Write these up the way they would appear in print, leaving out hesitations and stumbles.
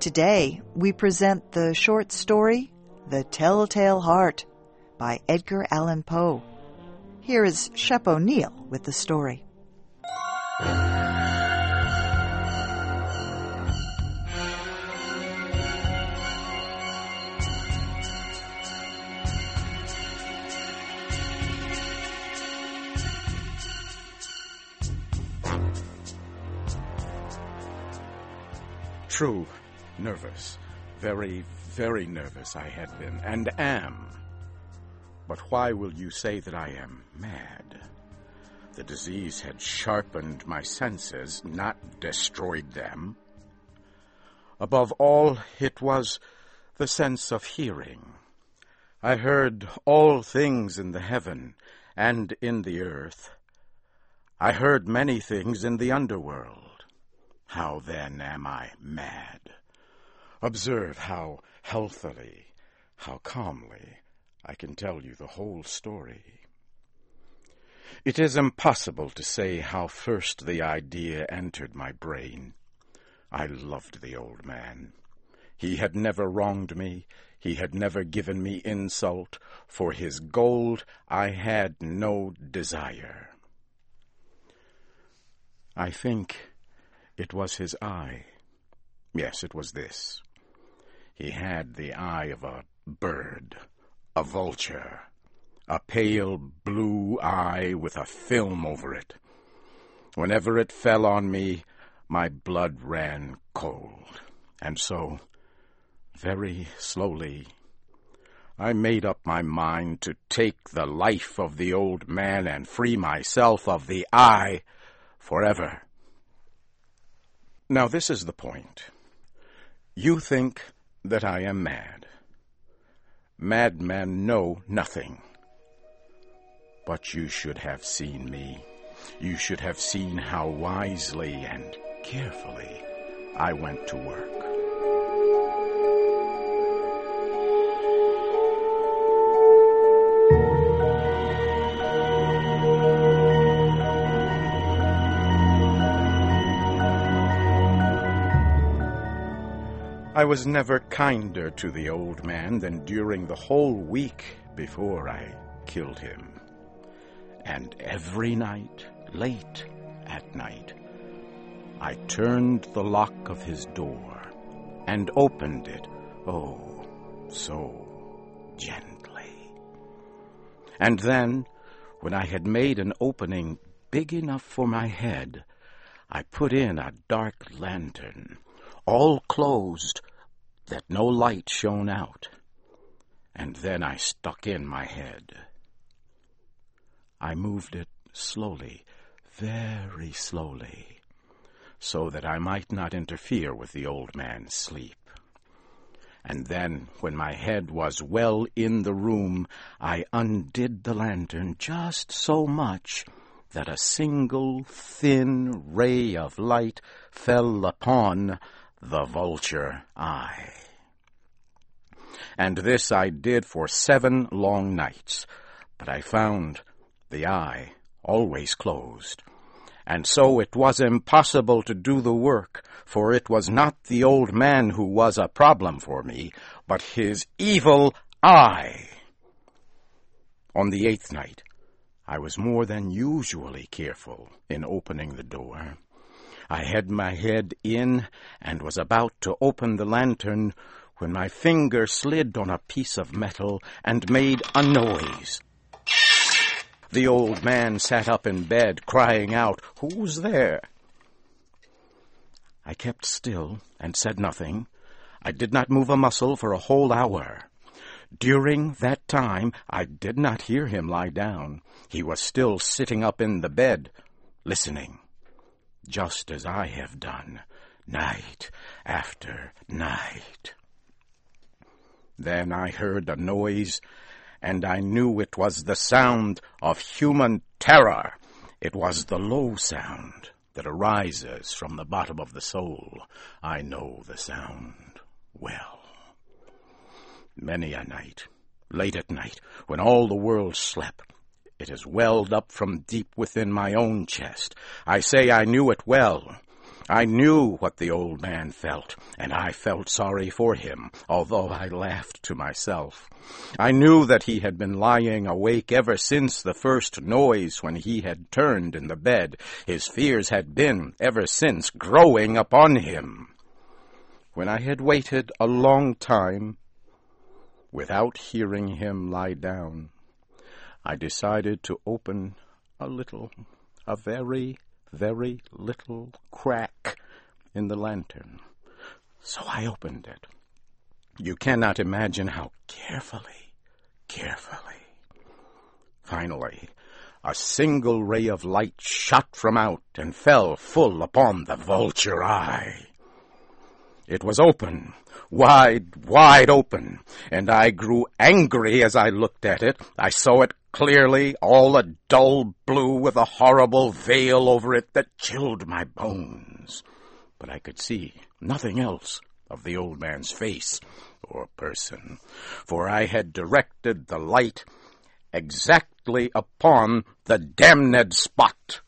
Today, we present the short story, The Telltale Heart, by Edgar Allan Poe. Here is Shep O'Neill with the story. True, nervous. Very, very nervous I had been, and am. But why will you say that I am mad? The disease had sharpened my senses, not destroyed them. Above all, it was the sense of hearing. I heard all things in the heaven and in the earth. I heard many things in the underworld. How then am I mad? Observe how healthily, how calmly I can tell you the whole story. It is impossible to say how first the idea entered my brain. I loved the old man. He had never wronged me. He had never given me insult. For his gold I had no desire. I think it was his eye. Yes, it was this. He had the eye of a bird, a vulture, a pale blue eye with a film over it. Whenever it fell on me, my blood ran cold. And so, very slowly, I made up my mind to take the life of the old man and free myself of the eye forever. Now this is the point. You think that I am mad. Madmen know nothing. But you should have seen me. You should have seen how wisely and carefully I went to work. I was never kinder to the old man than during the whole week before I killed him. And every night, late at night, I turned the lock of his door and opened it, oh, so gently. And then, when I had made an opening big enough for my head, I put in a dark lantern, all closed, that no light shone out, and then I stuck in my head. I moved it slowly, very slowly, so that I might not interfere with the old man's sleep. And then, when my head was well in the room, I undid the lantern just so much that a single thin ray of light fell upon the vulture eye. And this I did for 7 long nights, but I found the eye always closed. And so it was impossible to do the work, for it was not the old man who was a problem for me, but his evil eye. On the 8th night, I was more than usually careful in opening the door. I had my head in and was about to open the lantern when my finger slid on a piece of metal and made a noise. The old man sat up in bed, crying out, "Who's there?" I kept still and said nothing. I did not move a muscle for a whole hour. During that time, I did not hear him lie down. He was still sitting up in the bed, listening, just as I have done, night after night. Then I heard a noise, and I knew it was the sound of human terror. It was the low sound that arises from the bottom of the soul. I know the sound well. Many a night, late at night, when all the world slept, it has welled up from deep within my own chest. I say I knew it well. I knew what the old man felt, and I felt sorry for him, although I laughed to myself. I knew that he had been lying awake ever since the first noise when he had turned in the bed. His fears had been, ever since, growing upon him. When I had waited a long time, without hearing him lie down, I decided to open a very, very little crack in the lantern. So I opened it. You cannot imagine how carefully. Finally, a single ray of light shot from out and fell full upon the vulture eye. It was open, wide open, and I grew angry as I looked at it. I saw it clearly, all a dull blue with a horrible veil over it that chilled my bones. But I could see nothing else of the old man's face or person, for I had directed the light exactly upon the damned spot.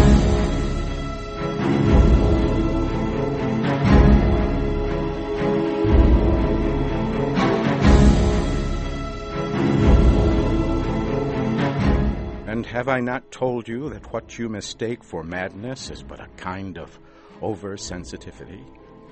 And have I not told you that what you mistake for madness is but a kind of oversensitivity?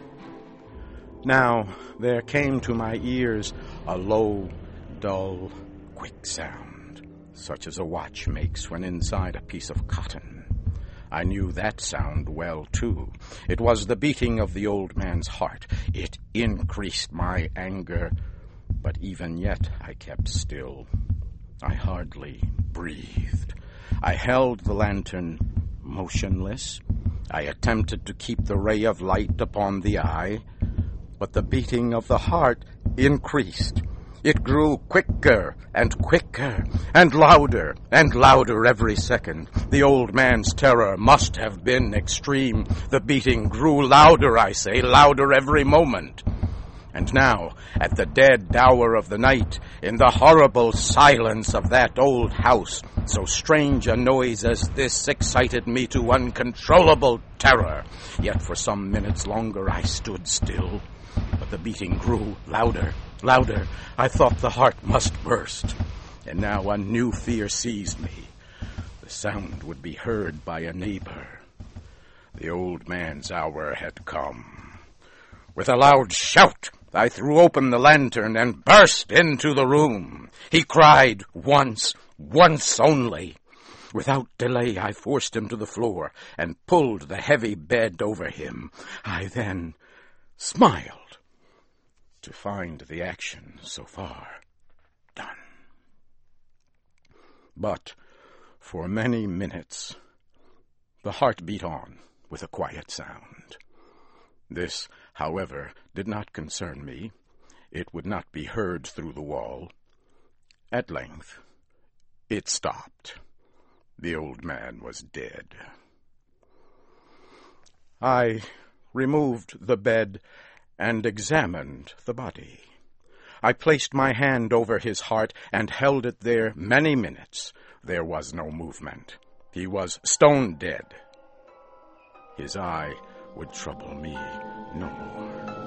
Now there came to my ears a low, dull, quick sound, such as a watch makes when inside a piece of cotton. I knew that sound well, too. It was the beating of the old man's heart. It increased my anger, but even yet I kept still. I hardly breathed. I held the lantern motionless. I attempted to keep the ray of light upon the eye, but the beating of the heart increased. It grew quicker and quicker, and louder every second. The old man's terror must have been extreme. The beating grew louder, I say, louder every moment. And now, at the dead hour of the night, in the horrible silence of that old house, so strange a noise as this excited me to uncontrollable terror. Yet for some minutes longer I stood still, but the beating grew louder. I thought the heart must burst. And now a new fear seized me. The sound would be heard by a neighbor. The old man's hour had come. With a loud shout, I threw open the lantern and burst into the room. He cried once only. Without delay, I forced him to the floor and pulled the heavy bed over him. I then smiled to find the action so far done. But for many minutes, the heart beat on with a quiet sound. This, however, did not concern me. It would not be heard through the wall. At length, it stopped. The old man was dead. I removed the bed and examined the body. I placed my hand over his heart and held it there many minutes. There was no movement. He was stone dead. His eye would trouble me no more.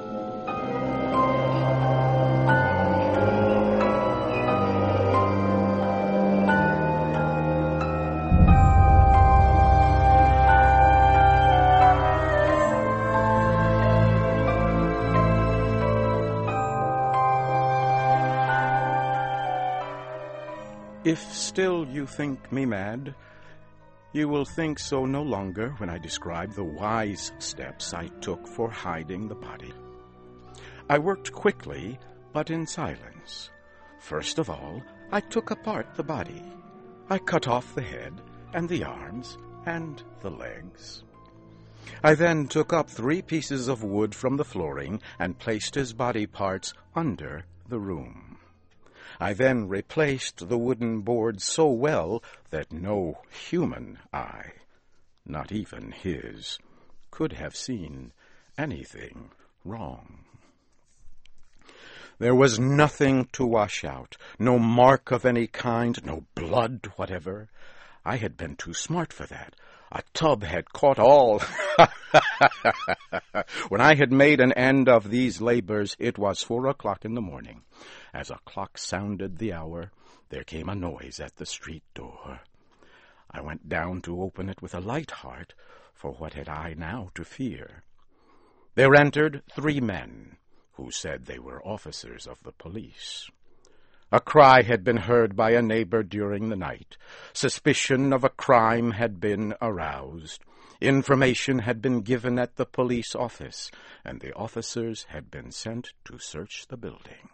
If still you think me mad, you will think so no longer when I describe the wise steps I took for hiding the body. I worked quickly, but in silence. First of all, I took apart the body. I cut off the head and the arms and the legs. I then took up 3 pieces of wood from the flooring and placed his body parts under the room. I then replaced the wooden boards so well that no human eye, not even his, could have seen anything wrong. There was nothing to wash out, no mark of any kind, no blood whatever. I had been too smart for that. A tub had caught all. When I had made an end of these labors, it was 4 o'clock in the morning. As a clock sounded the hour, there came a noise at the street door. I went down to open it with a light heart, for what had I now to fear? There entered 3 men, who said they were officers of the police. A cry had been heard by a neighbor during the night. Suspicion of a crime had been aroused. Information had been given at the police office, and the officers had been sent to search the building.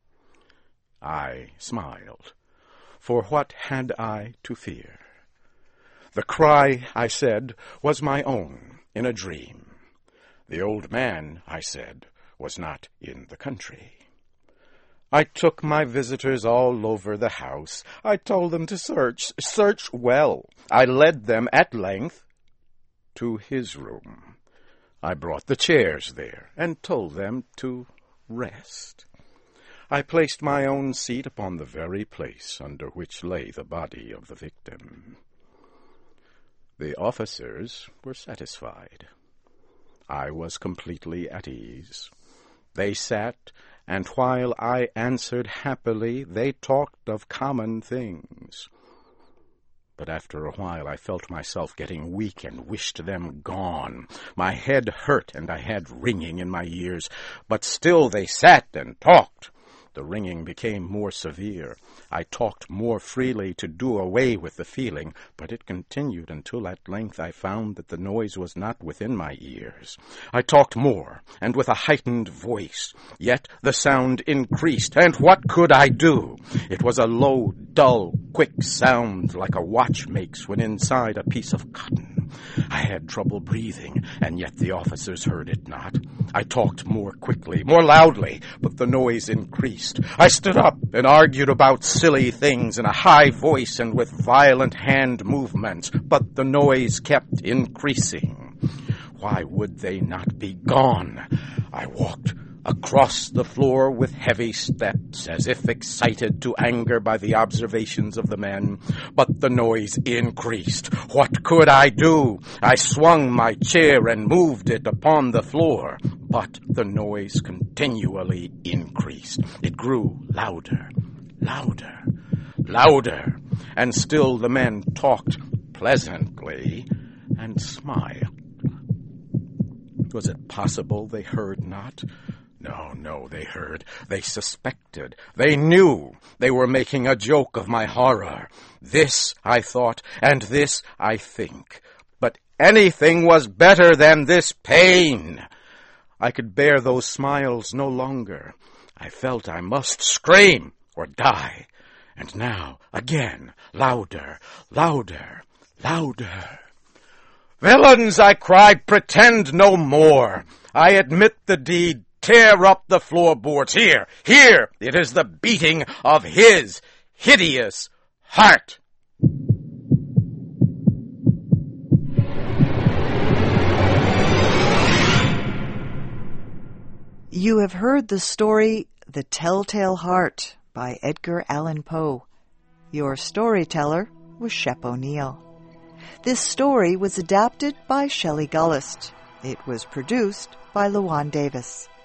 I smiled, for what had I to fear? The cry, I said, was my own in a dream. The old man, I said, was not in the country. I took my visitors all over the house. I told them to search well. I led them at length to his room. I brought the chairs there and told them to rest. I placed my own seat upon the very place under which lay the body of the victim. The officers were satisfied. I was completely at ease. They sat, and while I answered happily, they talked of common things. But after a while I felt myself getting weak and wished them gone. My head hurt, and I had ringing in my ears, but still they sat and talked. The ringing became more severe. I talked more freely to do away with the feeling, but it continued until at length I found that the noise was not within my ears. I talked more, and with a heightened voice, yet the sound increased, and what could I do? It was a low, dull, quick sound like a watch makes when inside a piece of cotton. I had trouble breathing, and yet the officers heard it not. I talked more quickly, more loudly, but the noise increased. I stood up and argued about silly things in a high voice and with violent hand movements, but the noise kept increasing. Why would they not be gone? I walked across the floor with heavy steps, as if excited to anger by the observations of the men, but the noise increased. What could I do? I swung my chair and moved it upon the floor, but the noise continually increased. It grew louder, louder, louder, and still the men talked pleasantly and smiled. Was it possible they heard not? No, they heard. They suspected. They knew. They were making a joke of my horror. This, I thought, and this, I think. But anything was better than this pain. I could bear those smiles no longer. I felt I must scream or die. And now, again, louder, louder, louder. "Villains," I cried, "pretend no more. I admit the deed. Tear up the floorboards. Here, it is the beating of his hideous heart." You have heard the story The Telltale Heart by Edgar Allan Poe. Your storyteller was Shep O'Neill. This story was adapted by Shelley Gullist. It was produced by Luan Davis.